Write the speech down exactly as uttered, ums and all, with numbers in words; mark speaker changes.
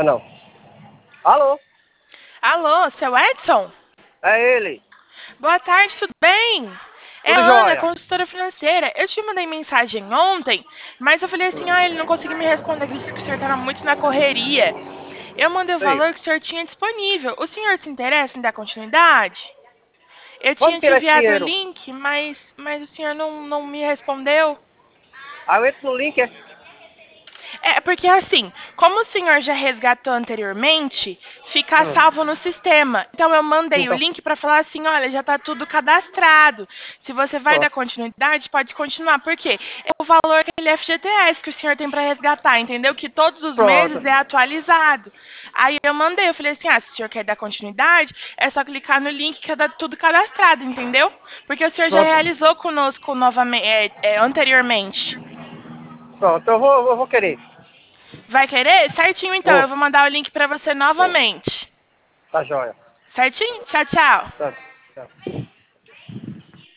Speaker 1: não. Alô?
Speaker 2: Alô, seu Edson?
Speaker 1: É ele.
Speaker 2: Boa tarde, tudo bem? É
Speaker 1: Tudo
Speaker 2: Ana,
Speaker 1: jóia.
Speaker 2: consultora financeira. Eu te mandei mensagem ontem, mas eu falei assim, ah, ele não conseguiu me responder, ele disse que o senhor estava muito na correria. Eu mandei o
Speaker 1: Sei.
Speaker 2: valor que o senhor tinha disponível. O senhor se interessa em dar continuidade? Eu
Speaker 1: Quando
Speaker 2: tinha te
Speaker 1: tirar esse
Speaker 2: enviado o
Speaker 1: dinheiro?
Speaker 2: link, mas, mas o senhor não, não me respondeu.
Speaker 1: Aí eu entro no link, é?
Speaker 2: É, porque assim, como o senhor já resgatou anteriormente, fica
Speaker 1: Hum.
Speaker 2: salvo no sistema. Então eu mandei o
Speaker 1: Então,
Speaker 2: link para falar assim, olha, já está tudo cadastrado. Se você vai dar
Speaker 1: pronto.
Speaker 2: continuidade, pode continuar. Por quê? É o valor daquele F G T S que o senhor tem para resgatar, entendeu? Que todos os
Speaker 1: Pronto.
Speaker 2: meses é atualizado. Aí eu mandei, eu falei assim, ah, se o senhor quer dar continuidade, é só clicar no link que tá tudo cadastrado, entendeu? Porque o senhor já
Speaker 1: Pronto.
Speaker 2: realizou conosco novamente, é, é, anteriormente.
Speaker 1: Pronto, eu vou, eu vou querer.
Speaker 2: Vai querer? Certinho, então.
Speaker 1: Vou.
Speaker 2: Eu vou mandar o link para você novamente.
Speaker 1: Tá jóia.
Speaker 2: Certinho? Tchau, tchau.
Speaker 1: Tá. Tá.